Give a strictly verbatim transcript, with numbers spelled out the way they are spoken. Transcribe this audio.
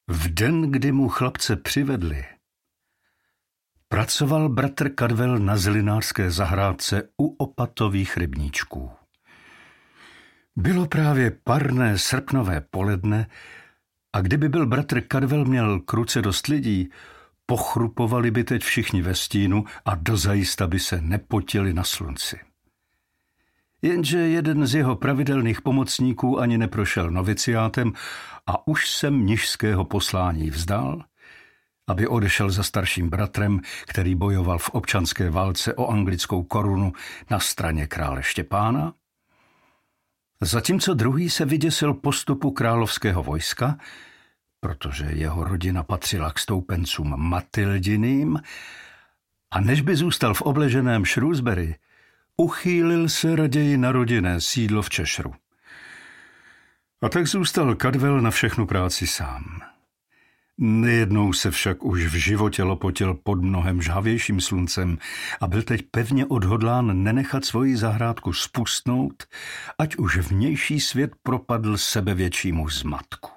V den, kdy mu chlapce přivedli, pracoval bratr Kadvel na zelinářské zahrádce u opatových rybníčků. Bylo právě parné srpnové poledne a kdyby byl bratr Kadvel měl k ruce dost lidí, pochrupovali by teď všichni ve stínu a dozajista by se nepotili na slunci. Jenže jeden z jeho pravidelných pomocníků ani neprošel noviciátem a už se mnišského poslání vzdal, aby odešel za starším bratrem, který bojoval v občanské válce o anglickou korunu na straně krále Štěpána, zatímco druhý se vyděsil postupu královského vojska, protože jeho rodina patřila k stoupencům Matildiným, a než by zůstal v obleženém Shrewsbury, uchýlil se raději na rodinné sídlo v Cheshireu. A tak zůstal Kadvel na všechnu práci sám. Nejednou se však už v životě lopotil pod mnohem žhavějším sluncem a byl teď pevně odhodlán nenechat svoji zahrádku spustnout, ať už vnější svět propadl sebevětšímu zmatku.